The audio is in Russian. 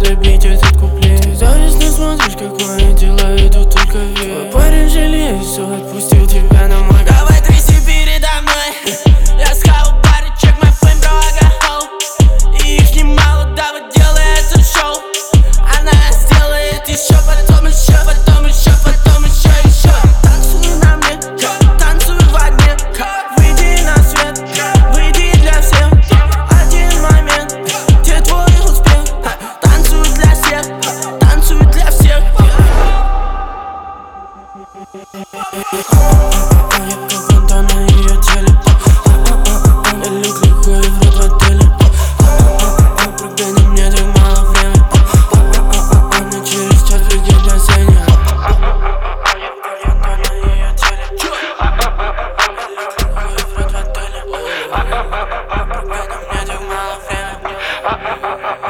добить этот куплет. Ты завистно смотришь, как мои дела идут только вверх. Твой парень жалеет, все отпустил тебя на мой. Давай тряси передо мной. Я схавал баре, чек мой фейм, бро, ага, хоу. И их немало, дабы делай это шоу. Она сделает еще, потом еще, потом еще, потом еще, еще. Танцуй на мне, танцуй в огне. Выйди на свет, выйди для всех. Один момент, где твой успех. Танцуй для всех, танцуй для всех. Я как фонтан на ее теле. Я люблю ходит в рот в отеле. Прыгай на мне, так мало времени. Но через час придет бассейне. Я как фонтан на ее теле. Я люблю ходит в рот в отеле. Прыгай на мне, так мало времени.